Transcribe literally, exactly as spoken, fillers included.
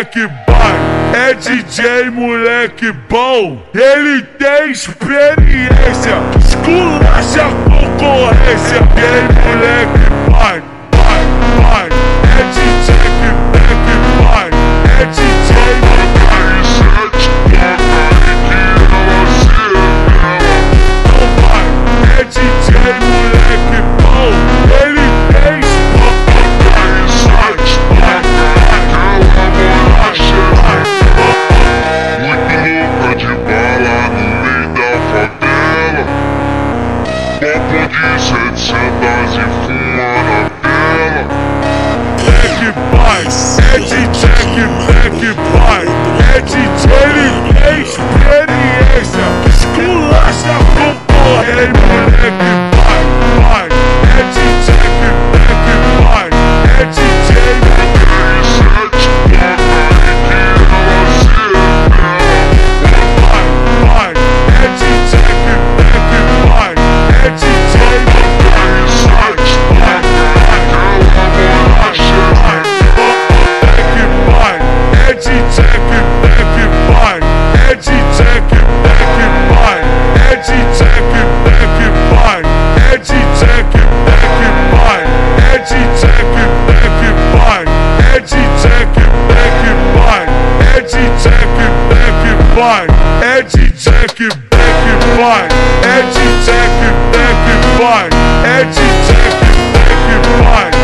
moleque vai, é D J moleque bom. Ele tem experiência, esculacha a concorrência. D J moleque vai, vai, vai, é D J que moleque vai, é D J moleque. É D J moleque bom, ele tem setecentas e fuma na tela. Black vai, é D J que Black vai, é D J, ele tem experiência, esculacha a concorrência. Moleque vai, vai, é D J que Black vai, é D J. Vai, vai, é D J que Black vai, é D J. Vai, é D J que Black vai, é D J que Black vai, é D J que Black vai.